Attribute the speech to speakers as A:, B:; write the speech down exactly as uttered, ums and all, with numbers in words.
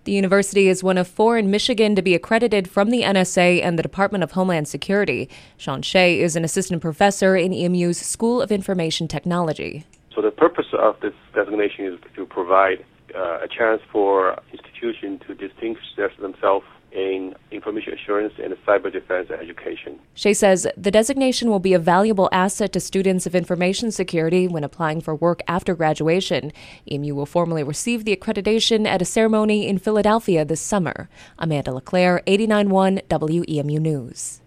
A: The university is one of four in Michigan to be accredited from the N S A and the Department of Homeland Security. Sean Shea is an assistant professor in E M U's School of Information Technology.
B: So the purpose of this designation is to provide uh, a chance for institutions to distinguish themselves in information assurance and cyber defense education.
A: Shea says the designation will be a valuable asset to students of information security when applying for work after graduation. E M U will formally receive the accreditation at a ceremony in Philadelphia this summer. Amanda LeClaire, eighty-nine point one W E M U News.